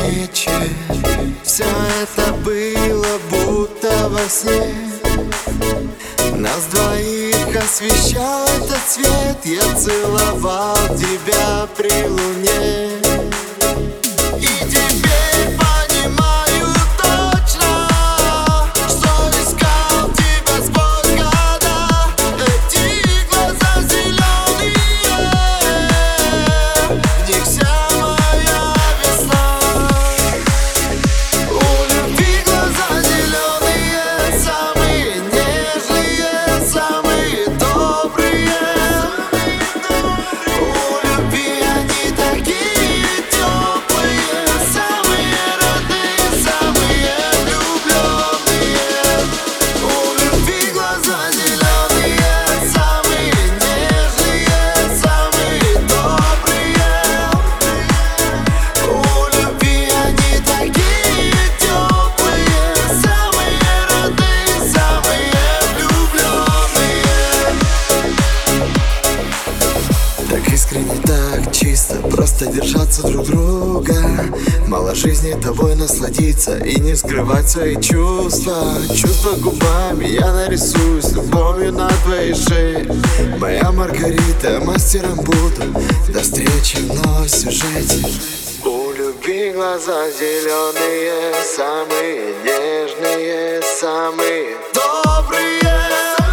встречи. Все это было будто во сне. Нас двоих освещал этот свет. Я целовал тебя при луне. И теперь понимаю точно, что искал тебя сквозь года. Эти глаза зеленые, в них вся моя весна. У любви глаза зеленые, самые нежные, самые добрые. У любви они такие теплые, самые родные, самые влюбленные. У любви глаза зеленые, самые нежные, самые добрые. У любви они такие теплые, самые родные, самые влюбленные. Так искренне, так чисто, просто держаться друг друга. Мало жизни тобой насладиться и не скрывать свои чувства. Чувства губами я нарисую с любовью на твоей шее. Моя Маргарита, мастером буду. До встречи вновь в сюжете. У любви глаза зеленые, самые нежные, самые добрые.